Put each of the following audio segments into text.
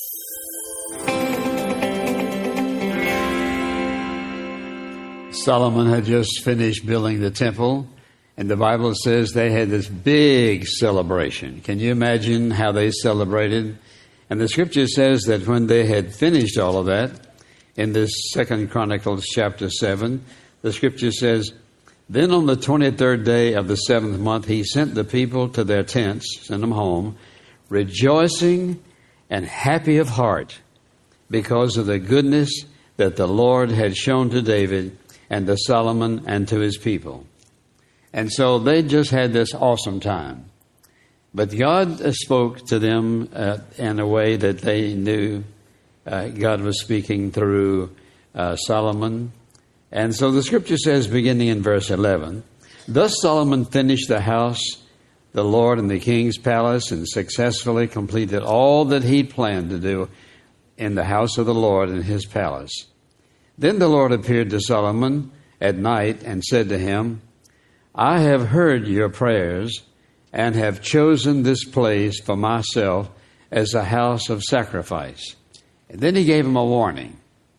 Solomon had just finished building the temple, and the Bible says they had this big celebration. Can you imagine how they celebrated? And the scripture says that when they had finished all of that, in this 2 Chronicles chapter 7, the scripture says, "Then on the 23rd day of the 7th month, he sent the people to their tents," sent them home, "rejoicing and happy of heart because of the goodness that the Lord had shown to David and to Solomon and to his people." And so they just had this awesome time. But God spoke to them in a way that they knew God was speaking through Solomon. And so the scripture says, beginning in verse 11, "Thus Solomon finished the house, the Lord, and the king's palace, and successfully completed all that he planned to do in the house of the Lord and his palace. Then the Lord appeared to Solomon at night and said to him, 'I have heard your prayers and have chosen this place for myself as a house of sacrifice.'" And then he gave him a warning.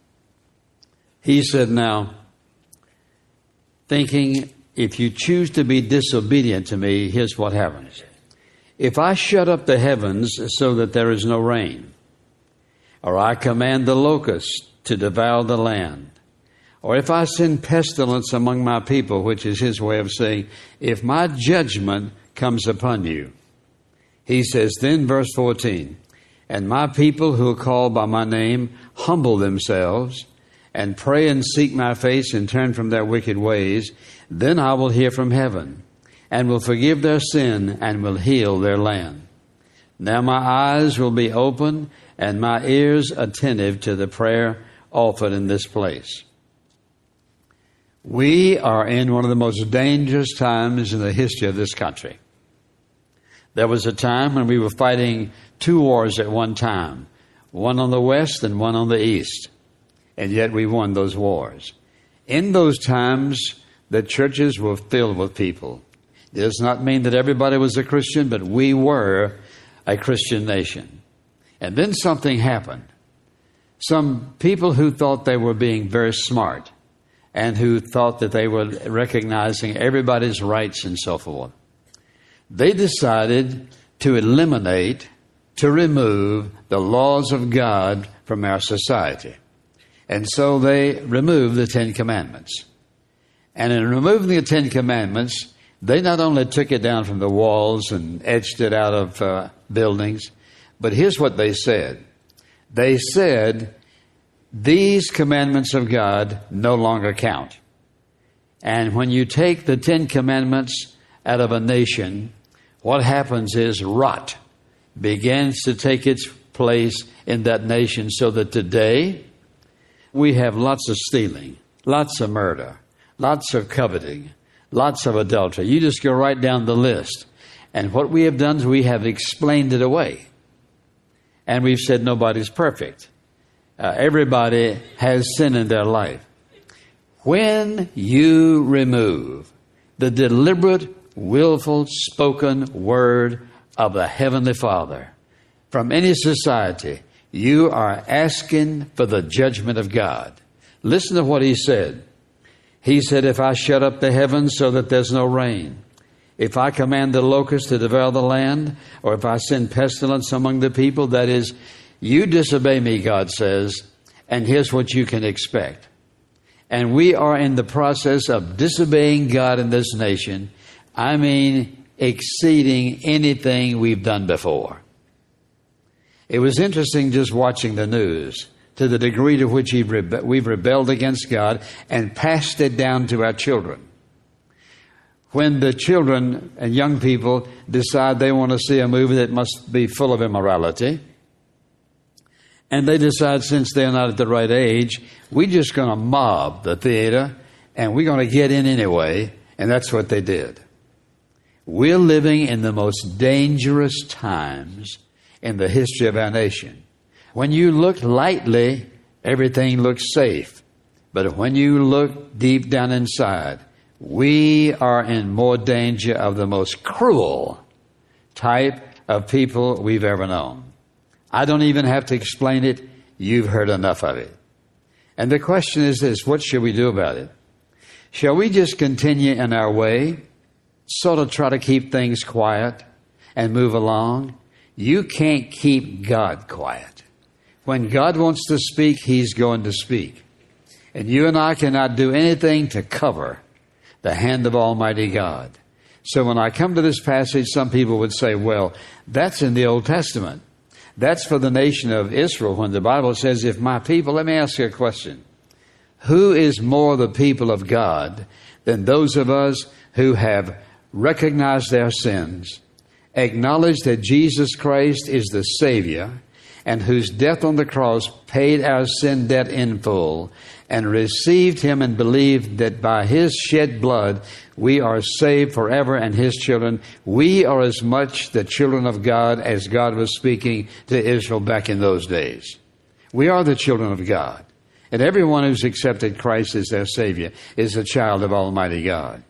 He said, "Now, thinking, if you choose to be disobedient to me, here's what happens. If I shut up the heavens so that there is no rain, or I command the locusts to devour the land, or if I send pestilence among my people," which is his way of saying, if my judgment comes upon you. He says, then verse 14, "And my people who are called by my name humble themselves and pray and seek my face and turn from their wicked ways, then I will hear from heaven and will forgive their sin and will heal their land. Now my eyes will be open and my ears attentive to the prayer offered in this place." We are in one of the most dangerous times in the history of this country. There was a time when we were fighting two wars at one time, one on the west and one on the east, and yet we won those wars. In those times, the churches were filled with people. It does not mean that everybody was a Christian, but we were a Christian nation. And then something happened. Some people who thought they were being very smart and who thought that they were recognizing everybody's rights and so forth, they decided to eliminate, to remove the laws of God from our society. And so they removed the Ten Commandments. And in removing the Ten Commandments, they not only took it down from the walls and etched it out of buildings, but here's what they said. They said, these commandments of God no longer count. And when you take the Ten Commandments out of a nation, what happens is rot begins to take its place in that nation, so that today we have lots of stealing, lots of murder, lots of coveting, lots of adultery. You just go right down the list. And what we have done is we have explained it away. And we've said nobody's perfect. Everybody has sin in their life. When you remove the deliberate, willful, spoken word of the Heavenly Father from any society, you are asking for the judgment of God. Listen to what he said. He said, if I shut up the heavens so that there's no rain, if I command the locusts to devour the land, or if I send pestilence among the people, that is, you disobey me, God says, and here's what you can expect. And we are in the process of disobeying God in this nation. I mean, exceeding anything we've done before. It was interesting just watching the news, to the degree to which we've rebelled against God and passed it down to our children. When the children and young people decide they want to see a movie that must be full of immorality, and they decide since they're not at the right age, we're just going to mob the theater and we're going to get in anyway, and that's what they did. We're living in the most dangerous times in the history of our nation. When you look lightly, everything looks safe. But when you look deep down inside, we are in more danger of the most cruel type of people we've ever known. I don't even have to explain it. You've heard enough of it. And the question is this, what should we do about it? Shall we just continue in our way, sort of try to keep things quiet and move along? You can't keep God quiet. When God wants to speak, He's going to speak. And you and I cannot do anything to cover the hand of Almighty God. So when I come to this passage, some people would say, well, that's in the Old Testament. That's for the nation of Israel when the Bible says, if my people, let me ask you a question. Who is more the people of God than those of us who have recognized their sins, acknowledged that Jesus Christ is the Savior, and whose death on the cross paid our sin debt in full, and received Him and believed that by His shed blood we are saved forever and His children? We are as much the children of God as God was speaking to Israel back in those days. We are the children of God. And everyone who's accepted Christ as their Savior is a child of Almighty God.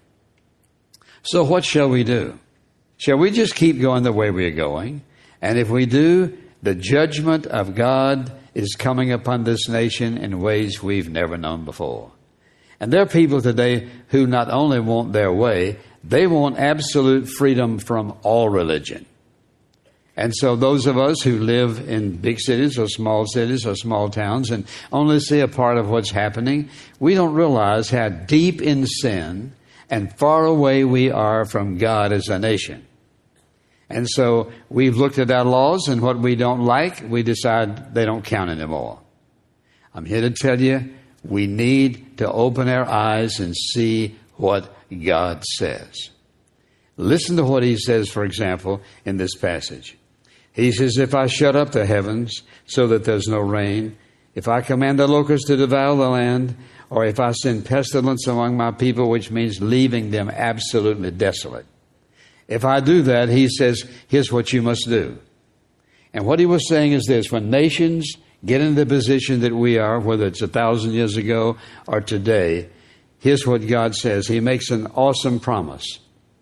So what shall we do? Shall we just keep going the way we are going? And if we do, the judgment of God is coming upon this nation in ways we've never known before. And there are people today who not only want their way, they want absolute freedom from all religion. And so those of us who live in big cities or small towns and only see a part of what's happening, we don't realize how deep in sin and far away we are from God as a nation. And so we've looked at our laws, and what we don't like, we decide they don't count anymore. I'm here to tell you, we need to open our eyes and see what God says. Listen to what He says, for example, in this passage. He says, if I shut up the heavens so that there's no rain, if I command the locusts to devour the land, or if I send pestilence among my people, which means leaving them absolutely desolate. If I do that, He says, here's what you must do. And what He was saying is this: when nations get in the position that we are, whether it's 1,000 years ago or today, here's what God says. He makes an awesome promise.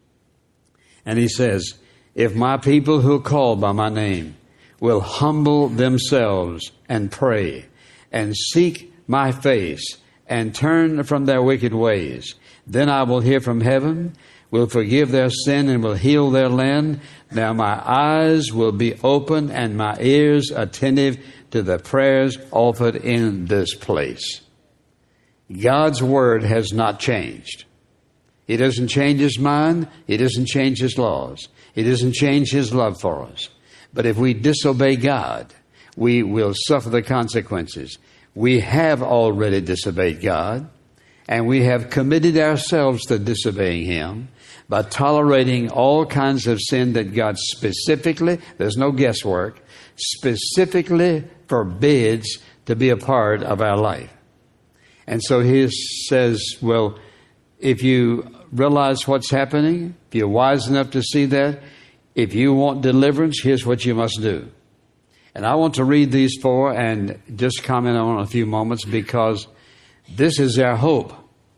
And He says, if my people who are called by my name will humble themselves and pray and seek my face and turn from their wicked ways, then I will hear from heaven, will forgive their sin, and will heal their land. Now my eyes will be open and my ears attentive to the prayers offered in this place. God's word has not changed. He doesn't change His mind. He doesn't change His laws. He doesn't change His love for us. But if we disobey God, we will suffer the consequences. We have already disobeyed God, and we have committed ourselves to disobeying Him by tolerating all kinds of sin that God specifically, there's no guesswork, specifically forbids to be a part of our life. And so He says, well, if you realize what's happening, if you're wise enough to see that, if you want deliverance, here's what you must do. And I want to read these four and just comment on a few moments, because this is our hope.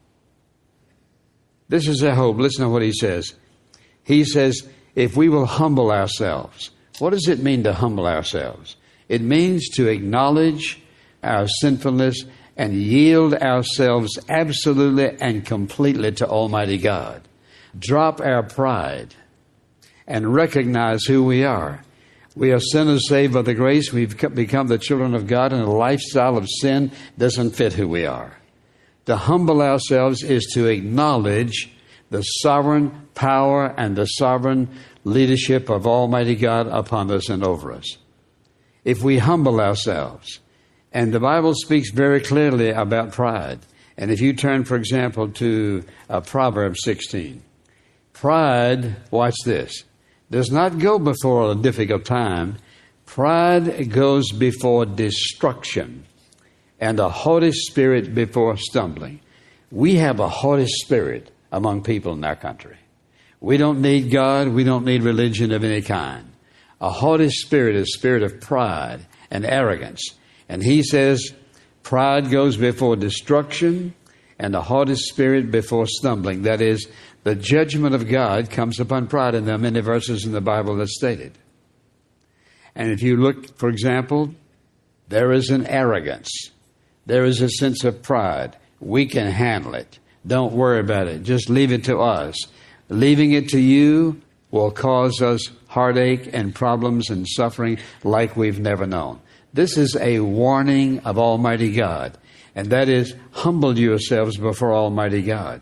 This is our hope. Listen to what He says. He says, if we will humble ourselves. What does it mean to humble ourselves? It means to acknowledge our sinfulness and yield ourselves absolutely and completely to Almighty God. Drop our pride and recognize who we are. We are sinners saved by the grace. We've become the children of God, and a lifestyle of sin doesn't fit who we are. To humble ourselves is to acknowledge the sovereign power and the sovereign leadership of Almighty God upon us and over us. If we humble ourselves, and the Bible speaks very clearly about pride. And if you turn, for example, to Proverbs 16, pride, watch this, does not go before a difficult time. Pride goes before destruction, and a haughty spirit before stumbling. We have a haughty spirit among people in our country. We don't need God. We don't need religion of any kind. A haughty spirit is a spirit of pride and arrogance. And He says, pride goes before destruction, and a haughty spirit before stumbling. That is, the judgment of God comes upon pride, and there are many verses in the Bible that state it. And if you look, for example, there is an arrogance. There is a sense of pride. We can handle it. Don't worry about it. Just leave it to us. Leaving it to you will cause us heartache and problems and suffering like we've never known. This is a warning of Almighty God, and that is, humble yourselves before Almighty God.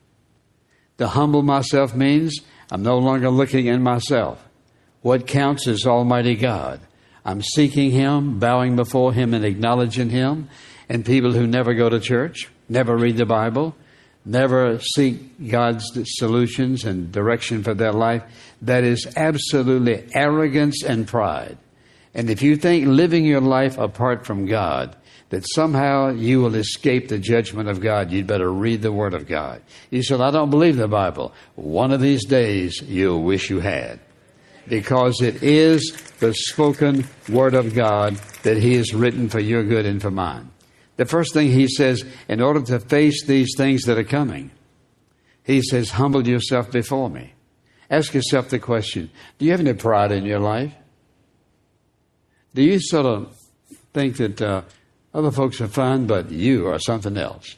To humble myself means I'm no longer looking in myself. What counts is Almighty God. I'm seeking Him, bowing before Him and acknowledging Him. And people who never go to church, never read the Bible, never seek God's solutions and direction for their life, that is absolutely arrogance and pride. And if you think living your life apart from God, that somehow you will escape the judgment of God, you'd better read the Word of God. You said, I don't believe the Bible. One of these days, you'll wish you had. Because it is the spoken Word of God that He has written for your good and for mine. The first thing He says, in order to face these things that are coming, He says, humble yourself before me. Ask yourself the question, do you have any pride in your life? Do you sort of think that other folks are fine, but you are something else?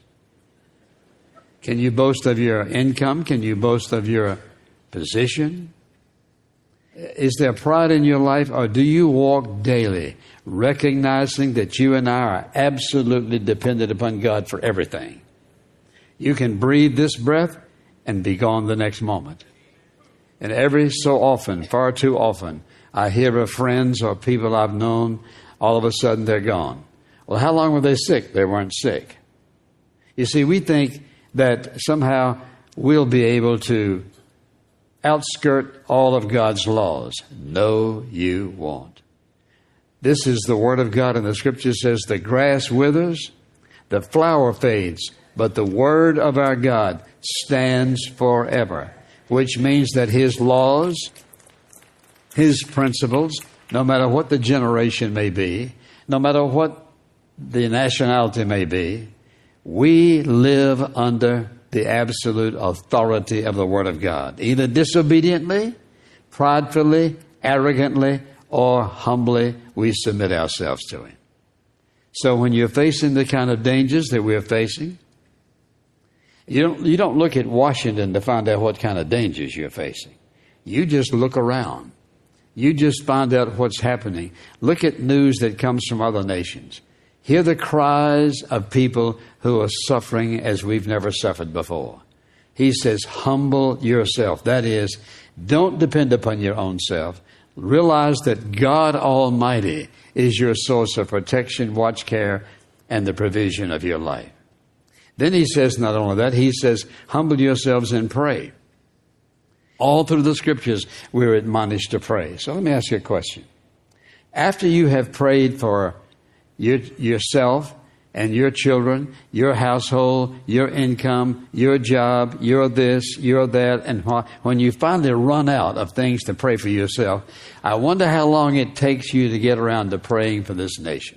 Can you boast of your income? Can you boast of your position? Is there pride in your life, or do you walk daily recognizing that you and I are absolutely dependent upon God for everything? You can breathe this breath and be gone the next moment. And every so often, far too often, I hear of friends or people I've known, all of a sudden they're gone. Well, how long were they sick? They weren't sick. You see, we think that somehow we'll be able to outskirt all of God's laws. No, you won't. This is the Word of God, and the Scripture says the grass withers, the flower fades, but the Word of our God stands forever, which means that His laws, His principles, no matter what the generation may be, no matter what the nationality may be, we live under the absolute authority of the Word of God. Either disobediently, pridefully, arrogantly, or humbly, we submit ourselves to Him. So when you're facing the kind of dangers that we're facing, you don't look at Washington to find out what kind of dangers you're facing. You just look around. You just find out what's happening. Look at news that comes from other nations. Hear the cries of people who are suffering as we've never suffered before. He says, humble yourself. That is, don't depend upon your own self. Realize that God Almighty is your source of protection, watch, care, and the provision of your life. Then He says not only that, He says, humble yourselves and pray. All through the Scriptures, we're admonished to pray. So let me ask you a question. After you have prayed for yourself and your children, your household, your income, your job, your this, your that, and when you finally run out of things to pray for yourself, I wonder how long it takes you to get around to praying for this nation.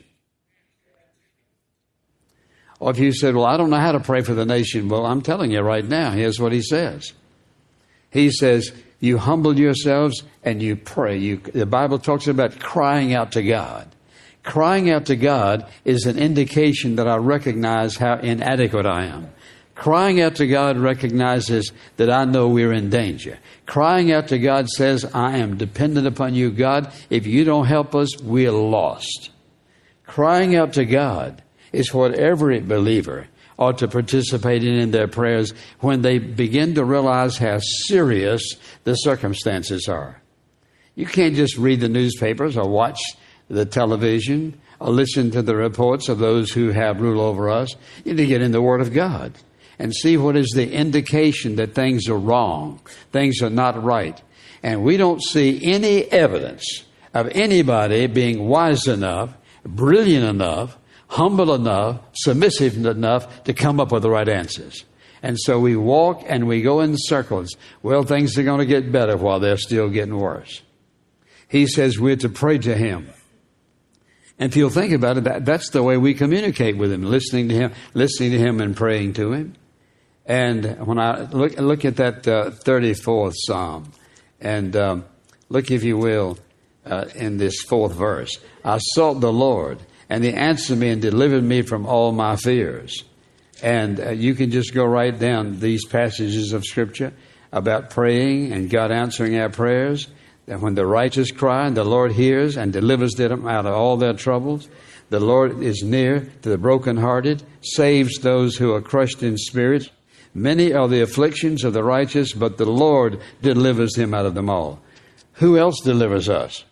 Or if you said, well, I don't know how to pray for the nation. Well, I'm telling you right now, here's what He says. He says, you humble yourselves and you pray. The Bible talks about crying out to God. Crying out to God is an indication that I recognize how inadequate I am. Crying out to God recognizes that I know we're in danger. Crying out to God says, I am dependent upon you, God. If you don't help us, we're lost. Crying out to God is what every believer ought to participate in their prayers when they begin to realize how serious the circumstances are. You can't just read the newspapers or watch the television or listen to the reports of those who have rule over us. You need to get in the Word of God and see what is the indication that things are wrong, things are not right. And we don't see any evidence of anybody being wise enough, brilliant enough, humble enough, submissive enough to come up with the right answers. And so we walk and we go in circles. Well, things are going to get better while they're still getting worse. He says we're to pray to Him. And if you'll think about it, that's the way we communicate with Him, listening to Him and praying to Him. And when I look at that 34th Psalm, and look, if you will, in this fourth verse. I sought the Lord, and He answered me and delivered me from all my fears. And you can just go right down these passages of Scripture about praying and God answering our prayers. That when the righteous cry, and the Lord hears and delivers them out of all their troubles. The Lord is near to the brokenhearted, saves those who are crushed in spirit. Many are the afflictions of the righteous, but the Lord delivers him out of them all. Who else delivers us?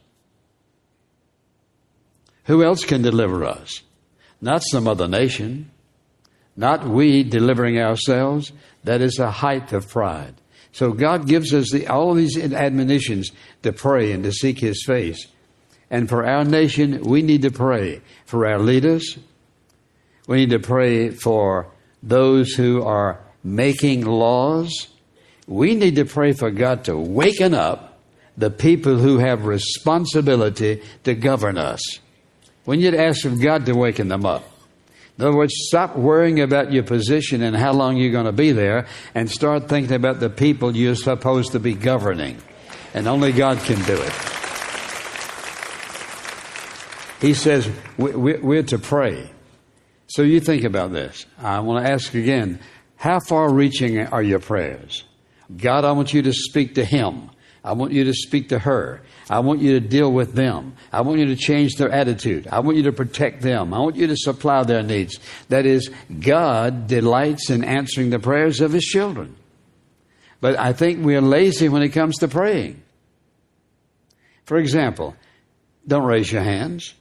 Who else can deliver us? Not some other nation. Not we delivering ourselves. That is a height of pride. So God gives us all these admonitions to pray and to seek His face. And for our nation, we need to pray for our leaders. We need to pray for those who are making laws. We need to pray for God to waken up the people who have responsibility to govern us. We need to ask of God to waken them up. In other words, stop worrying about your position and how long you're going to be there and start thinking about the people you're supposed to be governing. And only God can do it. He says we're to pray. So you think about this. I want to ask again, how far-reaching are your prayers? God, I want you to speak to him. I want you to speak to her. I want you to deal with them. I want you to change their attitude. I want you to protect them. I want you to supply their needs. That is, God delights in answering the prayers of His children. But I think we're lazy when it comes to praying. For example, don't raise your hands.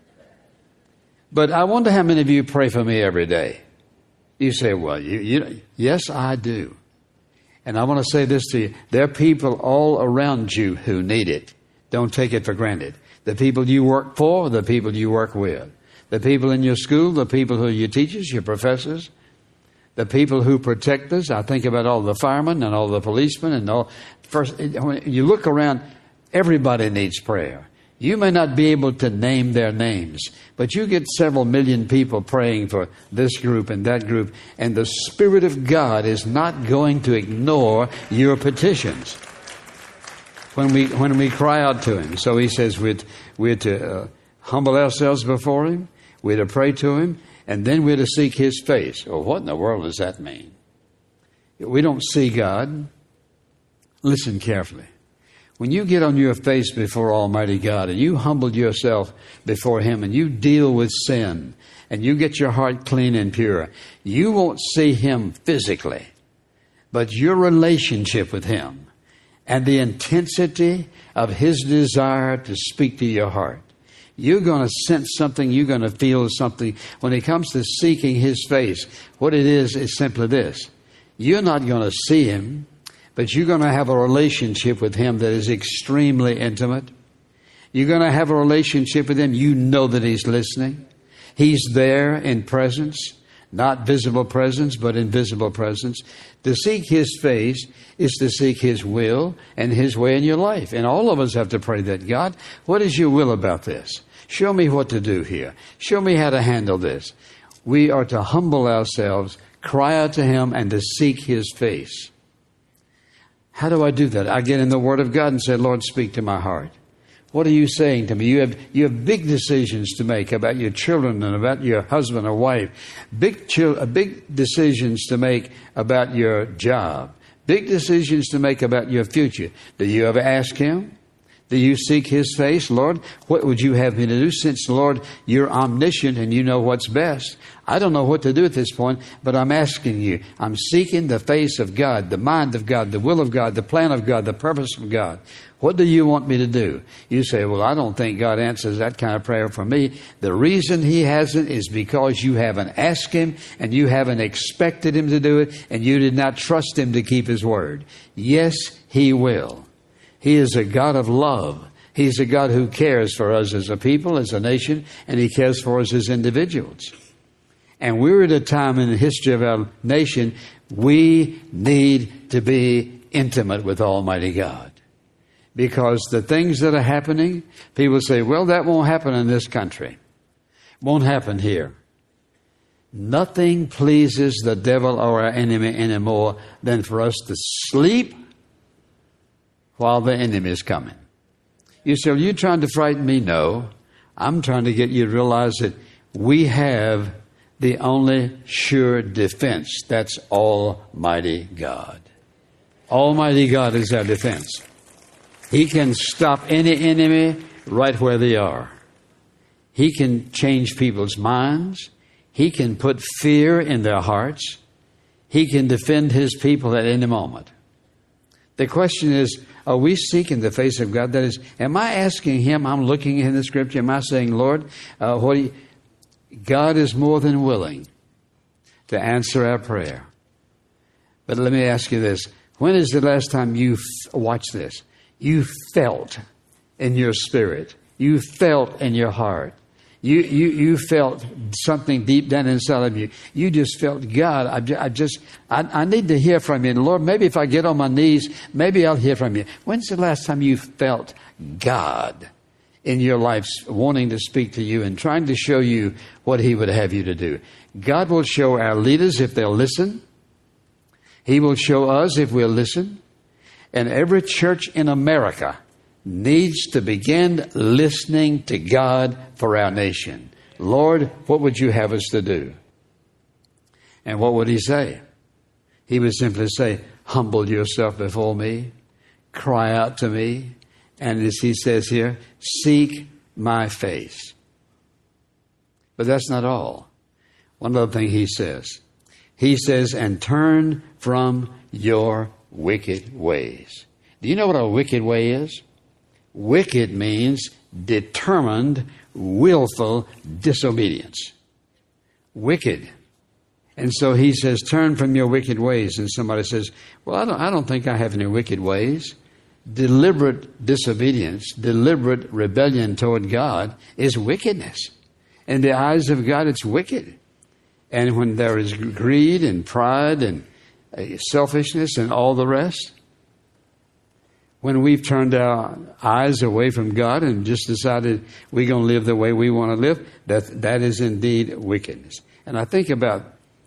But I wonder how many of you pray for me every day. You say, well, yes, I do. And I want to say this to you. There are people all around you who need it. Don't take it for granted. The people you work for, the people you work with. The people in your school, the people who are your teachers, your professors. The people who protect us. I think about all the firemen and all the policemen and all. First, when you look around, everybody needs prayer. You may not be able to name their names, but you get several million people praying for this group and that group, and the Spirit of God is not going to ignore your petitions when we cry out to Him. So He says we're to humble ourselves before Him, we're to pray to Him, and then we're to seek His face. Well, what in the world does that mean? We don't see God. Listen carefully. When you get on your face before Almighty God and you humble yourself before Him and you deal with sin and you get your heart clean and pure, you won't see Him physically, but your relationship with Him and the intensity of His desire to speak to your heart. You're going to sense something, you're going to feel something. When it comes to seeking His face, what it is simply this. You're not going to see Him, but you're going to have a relationship with Him that is extremely intimate. You're going to have a relationship with Him. You know that He's listening. He's there in presence, not visible presence, but invisible presence. To seek His face is to seek His will and His way in your life. And all of us have to pray that, God, what is your will about this? Show me what to do here. Show me how to handle this. We are to humble ourselves, cry out to Him, and to seek His face. How do I do that? I get in the Word of God and say, Lord, speak to my heart. What are you saying to me? You have big decisions to make about your children and about your husband or wife. Big decisions to make about your job. Big decisions to make about your future. Do you ever ask Him? Do you seek His face? Lord, what would you have me to do? Since, Lord, you're omniscient and you know what's best. I don't know what to do at this point, but I'm asking you. I'm seeking the face of God, the mind of God, the will of God, the plan of God, the purpose of God. What do you want me to do? You say, well, I don't think God answers that kind of prayer for me. The reason He hasn't is because you haven't asked Him and you haven't expected Him to do it and you did not trust Him to keep His word. Yes, He will. He is a God of love. He's a God who cares for us as a people, as a nation, and He cares for us as individuals. And we're at a time in the history of our nation, we need to be intimate with Almighty God. Because the things that are happening, people say, well, that won't happen in this country. Won't happen here. Nothing pleases the devil or our enemy anymore than for us to sleep while the enemy is coming. You say, well, you're trying to frighten me. No, I'm trying to get you to realize that we have the only sure defense. That's Almighty God. Almighty God is our defense. He can stop any enemy right where they are. He can change people's minds. He can put fear in their hearts. He can defend His people at any moment. The question is, are we seeking the face of God? That is, am I asking Him? I'm looking in the Scripture. Am I saying, Lord, God is more than willing to answer our prayer. But let me ask you this. When is the last time watch this, you felt in your spirit, you felt in your heart, you felt something deep down inside of you. You just felt, God, I need to hear from you. And Lord, maybe if I get on my knees, maybe I'll hear from you. When's the last time you felt God in your life wanting to speak to you and trying to show you what He would have you to do? God will show our leaders if they'll listen. He will show us if we'll listen. And every church in America needs to begin listening to God for our nation. Lord, what would you have us to do? And what would He say? He would simply say, humble yourself before me, cry out to me, and as He says here, seek my face. But that's not all. One other thing He says, and turn from your wicked ways. Do you know what a wicked way is? Wicked means determined, willful disobedience. Wicked. And so He says, turn from your wicked ways. And somebody says, well, I don't think I have any wicked ways. Deliberate disobedience, deliberate rebellion toward God is wickedness. In the eyes of God, it's wicked. And when there is greed and pride and selfishness and all the rest, when we've turned our eyes away from God and just decided we're going to live the way we want to live, that is indeed wickedness. And I think about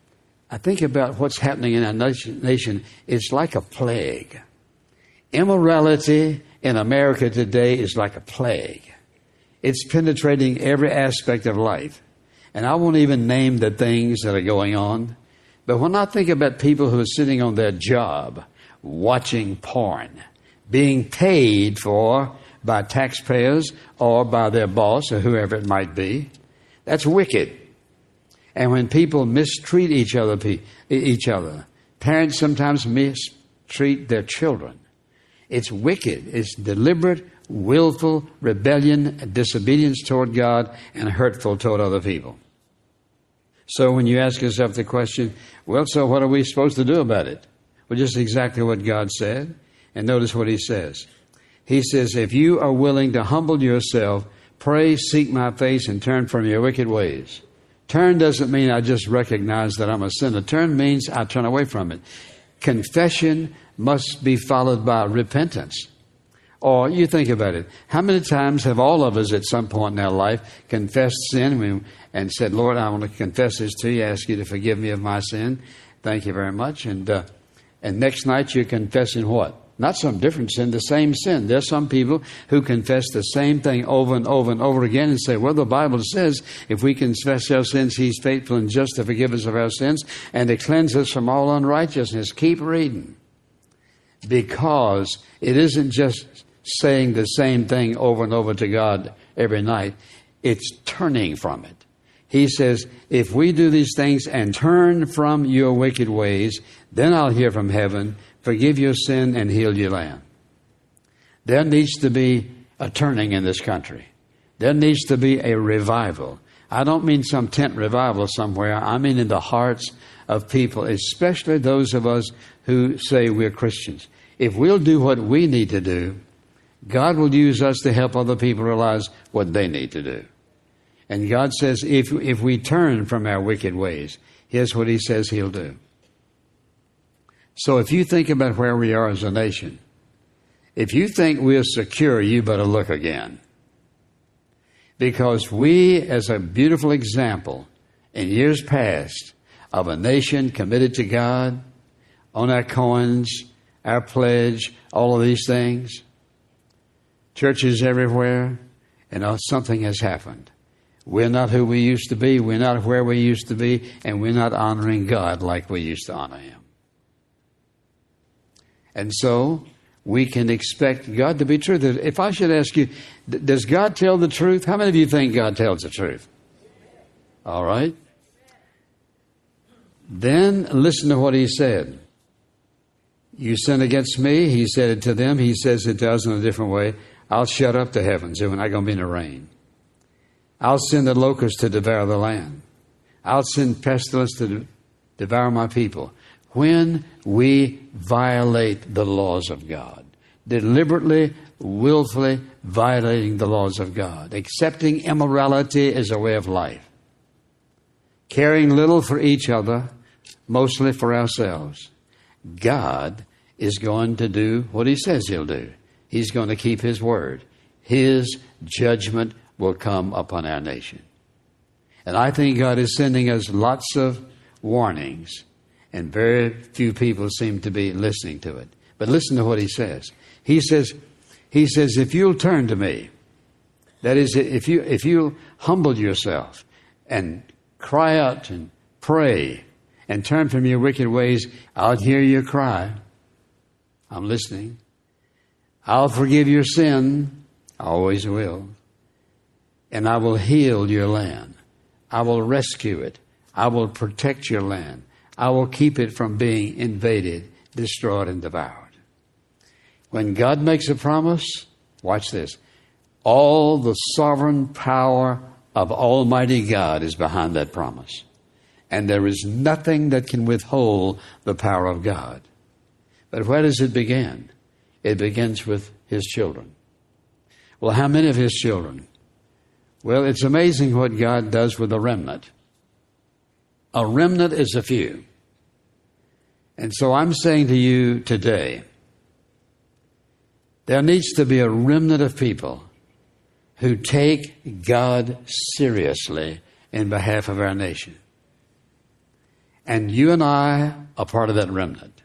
what's happening in our nation. It's like a plague. Immorality in America today is like a plague. It's penetrating every aspect of life. And I won't even name the things that are going on. But when I think about people who are sitting on their job, watching porn, being paid for by taxpayers or by their boss or whoever it might be, that's wicked. And when people mistreat each other, parents sometimes mistreat their children. It's wicked. It's deliberate, willful rebellion, disobedience toward God, and hurtful toward other people. So when you ask yourself the question, well, so what are we supposed to do about it? Well, just exactly what God said. And notice what He says. He says, if you are willing to humble yourself, pray, seek my face, and turn from your wicked ways. Turn doesn't mean I just recognize that I'm a sinner. Turn means I turn away from it. Confession must be followed by repentance. Or you think about it. How many times have all of us at some point in our life confessed sin and said, Lord, I want to confess this to you, ask you to forgive me of my sin. Thank you very much. And next night you're confessing what? Not some different sin, the same sin. There's some people who confess the same thing over and over and over again and say, well, the Bible says if we confess our sins, He's faithful and just to forgive us of our sins and to cleanse us from all unrighteousness. Keep reading. Because it isn't just saying the same thing over and over to God every night. It's turning from it. He says, if we do these things and turn from your wicked ways, then I'll hear from heaven, forgive your sin and heal your land. There needs to be a turning in this country. There needs to be a revival. I don't mean some tent revival somewhere. I mean in the hearts of people, especially those of us who say we're Christians. If we'll do what we need to do, God will use us to help other people realize what they need to do. And God says if we turn from our wicked ways, here's what He says He'll do. So if you think about where we are as a nation, if you think we're secure, you better look again. Because we, as a beautiful example in years past of a nation committed to God, on our coins, our pledge, all of these things, churches everywhere, and something has happened. We're not who we used to be. We're not where we used to be. And we're not honoring God like we used to honor Him. And so we can expect God to be true. If I should ask you, does God tell the truth? How many of you think God tells the truth? All right. Then listen to what He said. You sin against me, He said it to them. He says it to us in a different way. I'll shut up the heavens. We're not going to be any rain. I'll send the locusts to devour the land. I'll send pestilence to devour my people. When we violate the laws of God, deliberately, willfully violating the laws of God, accepting immorality as a way of life, caring little for each other, mostly for ourselves, God is going to do what He says He'll do. He's going to keep His word. His judgment will come upon our nation. And I think God is sending us lots of warnings, and very few people seem to be listening to it. But listen to what He says. He says, if you'll turn to me, that is, if you'll humble yourself and cry out and pray and turn from your wicked ways, I'll hear your cry. I'm listening. I'll forgive your sin. I always will. And I will heal your land. I will rescue it. I will protect your land. I will keep it from being invaded, destroyed, and devoured. When God makes a promise, watch this. All the sovereign power of Almighty God is behind that promise. And there is nothing that can withhold the power of God. But where does it begin? It begins with His children. Well, how many of His children? Well, it's amazing what God does with a remnant. A remnant is a few. And so I'm saying to you today, there needs to be a remnant of people who take God seriously in behalf of our nation. And you and I are part of that remnant.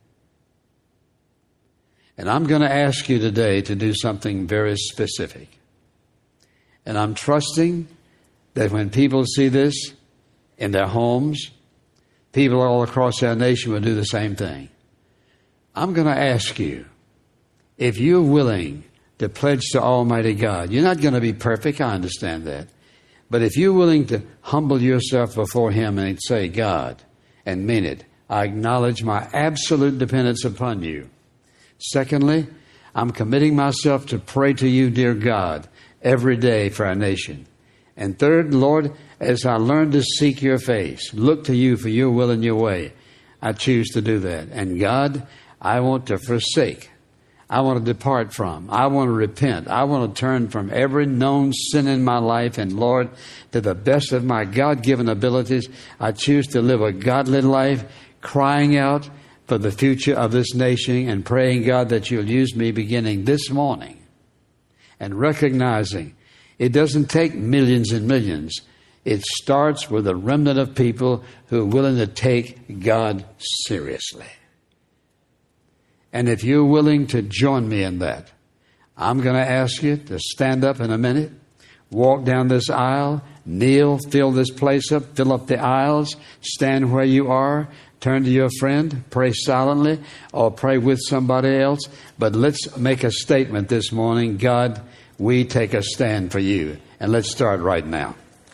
And I'm going to ask you today to do something very specific. And I'm trusting that when people see this in their homes, people all across our nation will do the same thing. I'm going to ask you, if you're willing to pledge to Almighty God, you're not going to be perfect, I understand that. But if you're willing to humble yourself before Him and say, God, and mean it, I acknowledge my absolute dependence upon you. Secondly, I'm committing myself to pray to you, dear God, every day for our nation. And third, Lord, as I learn to seek your face, look to you for your will and your way, I choose to do that. And God, I want to forsake. I want to depart from. I want to repent. I want to turn from every known sin in my life. And Lord, to the best of my God-given abilities, I choose to live a godly life, crying out for the future of this nation and praying, God, that you'll use me beginning this morning. And recognizing it doesn't take millions and millions. It starts with a remnant of people who are willing to take God seriously. And if you're willing to join me in that, I'm going to ask you to stand up in a minute, walk down this aisle, kneel, fill this place up, fill up the aisles, stand where you are, turn to your friend, pray silently, or pray with somebody else. But let's make a statement this morning. God, we take a stand for you. And let's start right now.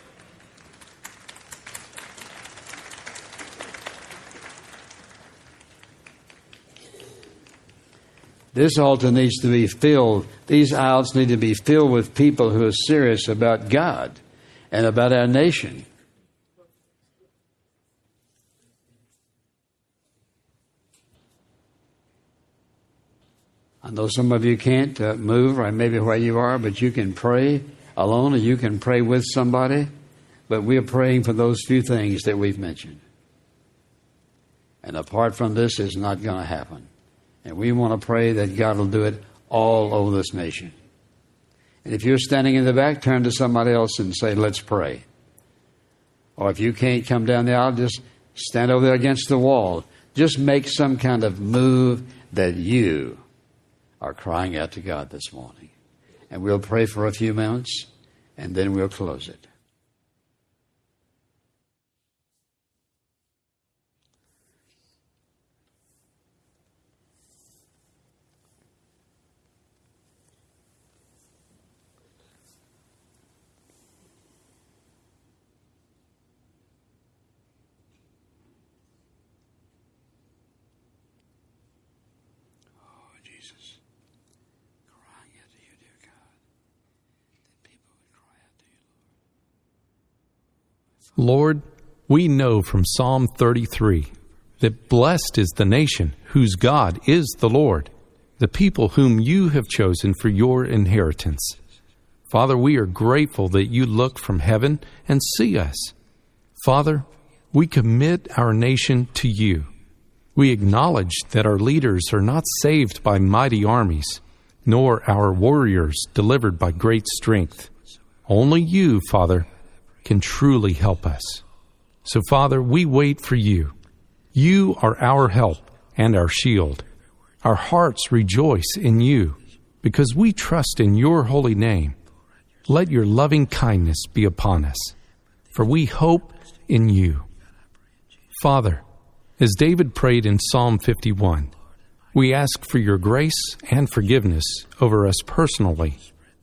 This altar needs to be filled. These aisles need to be filled with people who are serious about God and about our nation. I know some of you can't move, or maybe where you are, but you can pray alone or you can pray with somebody. But we're praying for those few things that we've mentioned. And apart from this, it's not going to happen. And we want to pray that God will do it all over this nation. And if you're standing in the back, turn to somebody else and say, let's pray. Or if you can't come down the aisle, just stand over there against the wall. Just make some kind of move that you are crying out to God this morning. and we'll pray for a few minutes, and then we'll close it. Lord, we know from Psalm 33 that blessed is the nation whose God is the Lord, the people whom you have chosen for your inheritance. Father, we are grateful that you look from heaven and see us. Father, we commit our nation to you. We acknowledge that our leaders are not saved by mighty armies, nor our warriors delivered by great strength. Only you, Father, can truly help us. So, Father, we wait for you. You are our help and our shield. Our hearts rejoice in you because we trust in your holy name. Let your loving kindness be upon us, for we hope in you. Father, as David prayed in Psalm 51, we ask for your grace and forgiveness over us personally.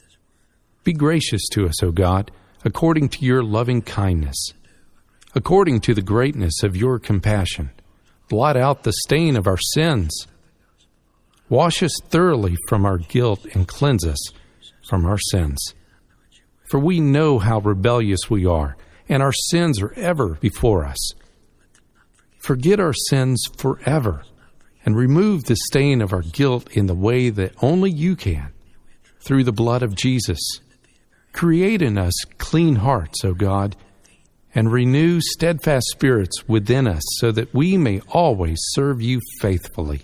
Be gracious to us, O God, according to your loving kindness. According to the greatness of your compassion, blot out the stain of our sins. Wash us thoroughly from our guilt and cleanse us from our sins. For we know how rebellious we are, and our sins are ever before us. Forget our sins forever, and remove the stain of our guilt in the way that only you can, through the blood of Jesus. Create in us clean hearts, O God, and renew steadfast spirits within us so that we may always serve you faithfully.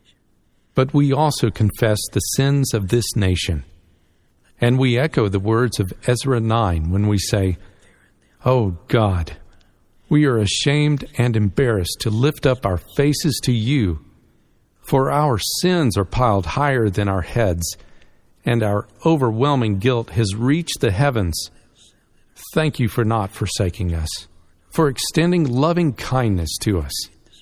But we also confess the sins of this nation, and we echo the words of Ezra 9 when we say, "O God, we are ashamed and embarrassed to lift up our faces to you, for our sins are piled higher than our heads, and our overwhelming guilt has reached the heavens. Thank you for not forsaking us, for extending loving kindness to us.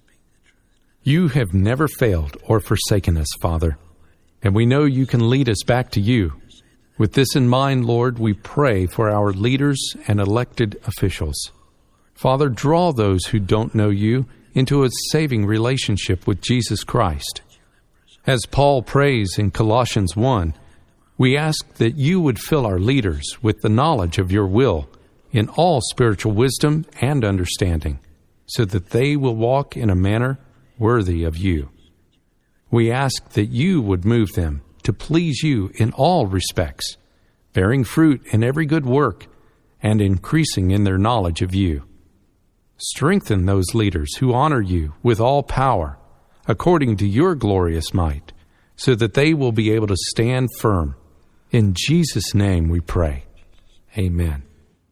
You have never failed or forsaken us, Father, and we know you can lead us back to you. With this in mind, Lord, we pray for our leaders and elected officials. Father, draw those who don't know you into a saving relationship with Jesus Christ. As Paul prays in Colossians 1, we ask that you would fill our leaders with the knowledge of your will in all spiritual wisdom and understanding, so that they will walk in a manner worthy of you. We ask that you would move them to please you in all respects, bearing fruit in every good work and increasing in their knowledge of you. Strengthen those leaders who honor you with all power, according to your glorious might, so that they will be able to stand firm. In Jesus' name we pray. Amen.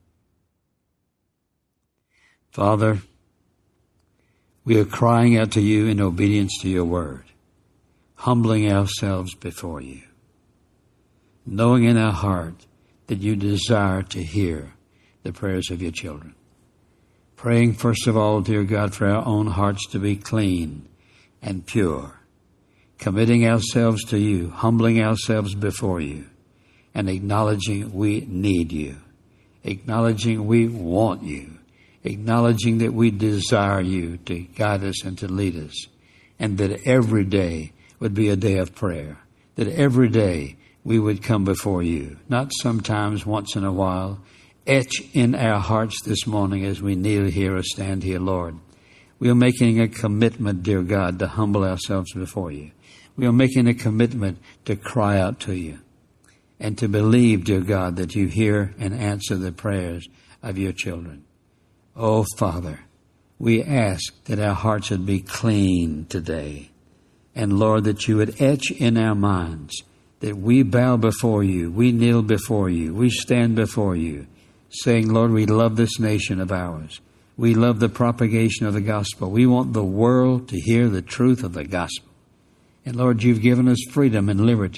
Father, we are crying out to you in obedience to your word, humbling ourselves before you, knowing in our heart that you desire to hear the prayers of your children. Praying, first of all, dear God, for our own hearts to be clean and pure, committing ourselves to you, humbling ourselves before you, and acknowledging we need you, acknowledging we want you, acknowledging that we desire you to guide us and to lead us, and that every day would be a day of prayer, that every day we would come before you, not sometimes once in a while. Etch in our hearts this morning as we kneel here or stand here, Lord. We are making a commitment, dear God, to humble ourselves before you. We are making a commitment to cry out to you and to believe, dear God, that you hear and answer the prayers of your children. Oh, Father, we ask that our hearts would be clean today. And, Lord, that you would etch in our minds that we bow before you, we kneel before you, we stand before you, saying, Lord, we love this nation of ours. We love the propagation of the gospel. We want the world to hear the truth of the gospel. And, Lord, you've given us freedom and liberty.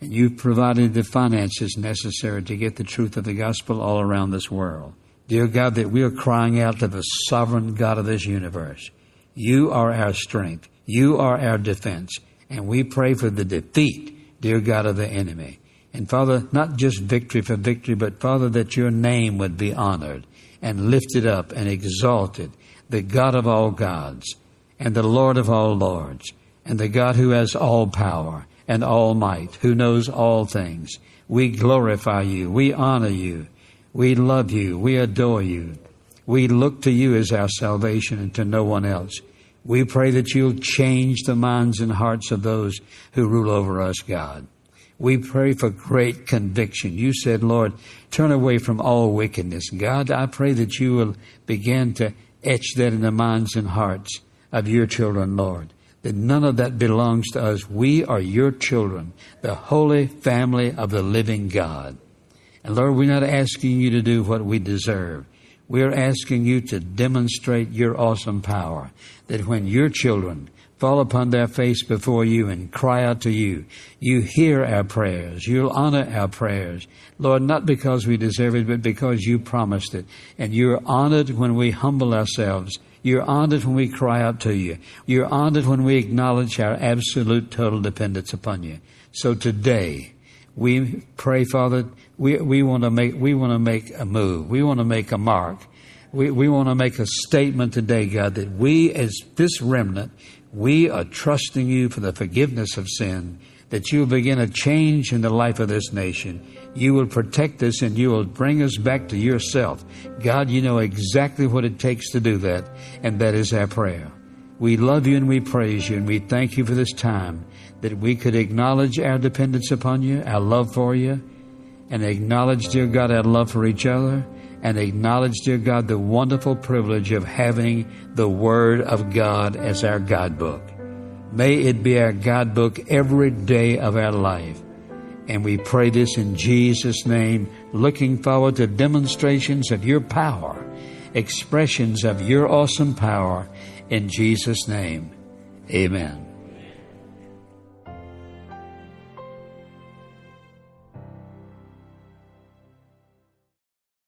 And you've provided the finances necessary to get the truth of the gospel all around this world. Dear God, that we are crying out to the sovereign God of this universe. You are our strength. You are our defense. And we pray for the defeat, dear God, of the enemy. And Father, not just victory for victory, but Father, that your name would be honored and lifted up and exalted, the God of all gods and the Lord of all lords and the God who has all power and all might, who knows all things. We glorify you. We honor you. We love you. We adore you. We look to you as our salvation and to no one else. We pray that you'll change the minds and hearts of those who rule over us, God. We pray for great conviction. You said, Lord, turn away from all wickedness. God, I pray that you will begin to etch that in the minds and hearts of your children, Lord, that none of that belongs to us. We are your children, the holy family of the living God. And Lord, we're not asking you to do what we deserve. We're asking you to demonstrate your awesome power, that when your children fall upon their face before you and cry out to you, you hear our prayers. You'll honor our prayers. Lord, not because we deserve it, but because you promised it. And you're honored when we humble ourselves. You're honored when we cry out to you. You're honored when we acknowledge our absolute total dependence upon you. So today, we pray, Father, we want to make a move. We want to make a mark. We want to make a statement today, God, that we as this remnant, we are trusting you for the forgiveness of sin, that you will begin a change in the life of this nation. You will protect us and you will bring us back to yourself. God, you know exactly what it takes to do that, and that is our prayer. We love you and we praise you, and we thank you for this time that we could acknowledge our dependence upon you, our love for you, and acknowledge, dear God, our love for each other, and acknowledge, dear God, the wonderful privilege of having the Word of God as our guidebook. May it be our guidebook every day of our life. And we pray this in Jesus' name, looking forward to demonstrations of your power, expressions of your awesome power. In Jesus' name, amen.